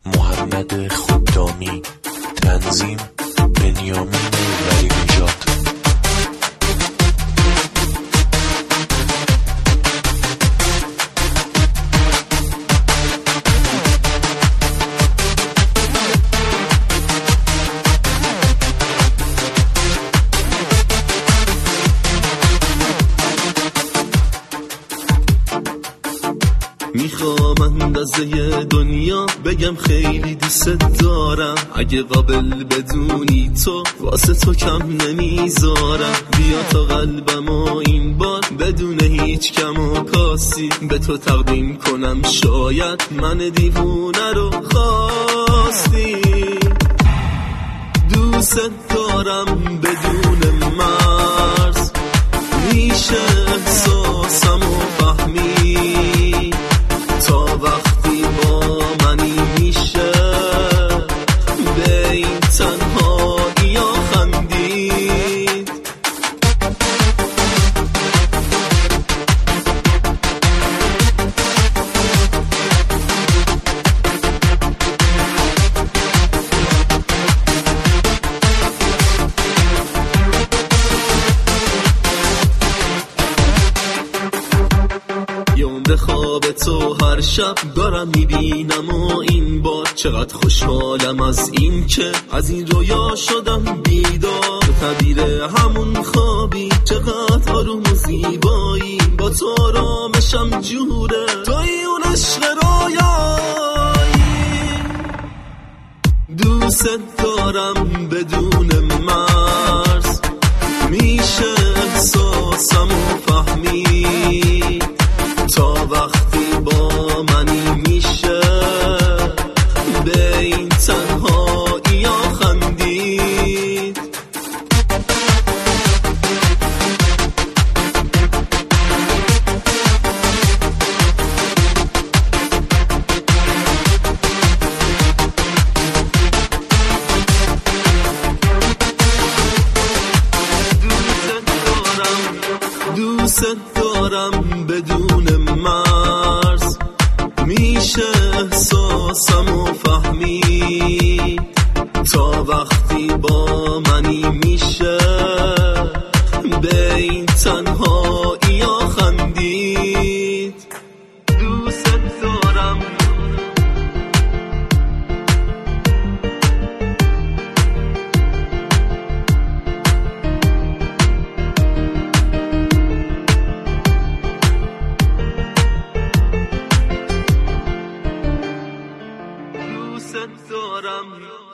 محمد خدامی، تنظیم بنیامین ولی نژاد. میخوام اندازه دنیا بگم خیلی دوست دارم، اگه قابل بدونی تو واسه تو کم نمیذارم. بیا تا قلبمو این بار بدون هیچ کم و کاسی به تو تقدیم کنم، شاید من دیوونه رو خواستی. دوست دارم بدون مرز، میشه احساسمو فهمی تا وقتی با منی، میشه به این تنهایی ها خندید. به خواب تو هر شب دارم میبینم و این بار چقدر خوشحالم از این که از این رویا شدم بیدار. تعبیر همون خوابی چقدر آروم و زیبایی، با تو آرامشم جوره، توی اون عشق رویایی. دوست دارم بدون مرز، میشه احساسمو فهمی تا وقتی با منی، میشه به این تنهایی ها خندید. دوست دارم بدون مرز، میشه احساسمو فهمید تا وقتی با منی، میشه به این تنهایی ها خندید. دوست دارم دوست دارم